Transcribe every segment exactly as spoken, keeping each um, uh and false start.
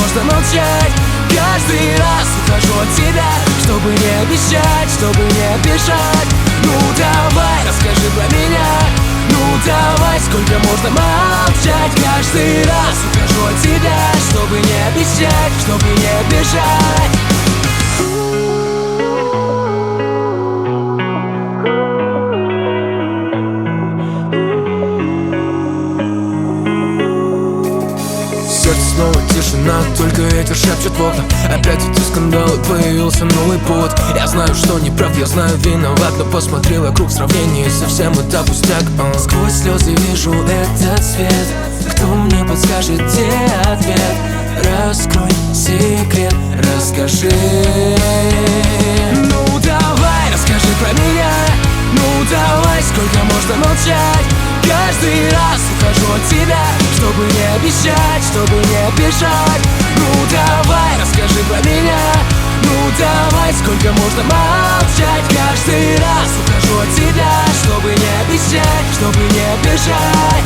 можно молчать. Каждый раз ухожу от тебя, чтобы не обещать, чтобы не обижать. Ну давай, расскажи про меня. Ну давай, сколько можно молчать. Каждый раз ухожу от тебя, чтобы не обещать, чтобы не обижать. Снова тишина, только ветер шепчет в окна. Опять эти скандалы, появился новый повод. Я знаю, что не прав, я знаю, виноват, но посмотри вокруг, в сравнении совсем это пустяк. uh. Сквозь слезы вижу этот свет. Кто мне подскажет, где ответ? Раскрой секрет, расскажи. Ну давай, расскажи про меня. Ну давай, сколько можно молчать. Каждый раз ухожу от тебя, чтобы не обещать, чтобы не обижать. Ну давай, расскажи про меня. Ну давай, сколько можно молчать. Каждый раз ухожу от тебя, чтобы не обещать, чтобы не обижать.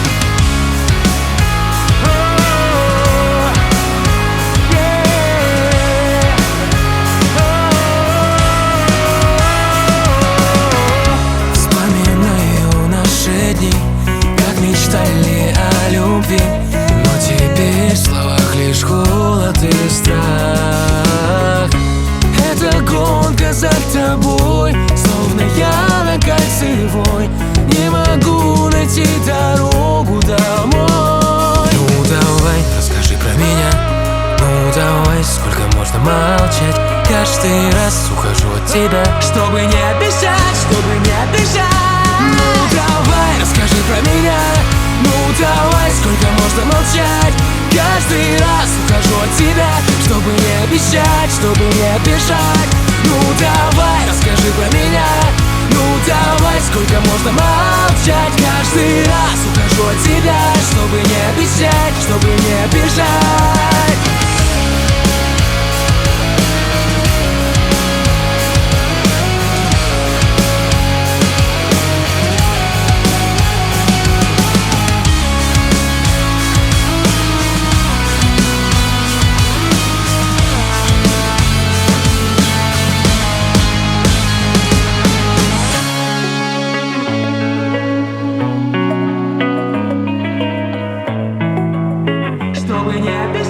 Как мечтали о любви, но теперь в словах лишь холод и страх. Эта гонка за тобой, словно я на кольцевой. Не могу найти дорогу домой. Ну давай, расскажи про меня. Ну давай, сколько можно молчать. Каждый раз ухожу от тебя, чтобы не обещать, чтобы не обижать. Ну давай, расскажи про меня. Ну давай, сколько можно молчать. Каждый раз ухожу от тебя, чтобы не обещать, чтобы не обижать. Ну давай, расскажи про меня. Ну давай, сколько можно молчать. Каждый раз ухожу от тебя, чтобы не обещать, чтобы не обижать. Чтобы не обижать.